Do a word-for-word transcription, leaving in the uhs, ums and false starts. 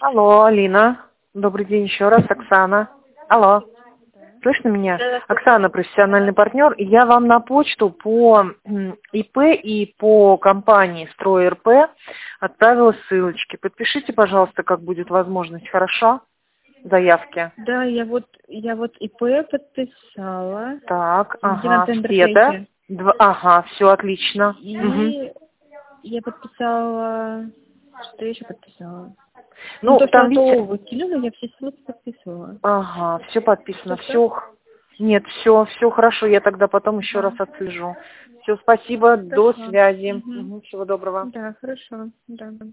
Алло, Алина. Добрый день еще раз, Оксана. Алло. Слышно меня? Оксана, профессиональный партнер. И я вам на почту по ИП и по компании «Строй.РП» отправила ссылочки. Подпишите, пожалуйста, как будет возможность, хорошо? Заявки. Да, я вот, я вот ИП подписала. Так, ага, Где все, да? Два, ага, все отлично. И Угу. я подписала... Что я еще подписала? Ну, Ну, то, что там, видите... Антолову скинула, я все ссылки подписывала. Ага, все подписано, Что-что? все. Нет, все, все хорошо, я тогда потом еще раз Ага. отслежу. Все, спасибо, до Хорошо. связи. Угу. Угу, всего доброго. Да, хорошо. Да.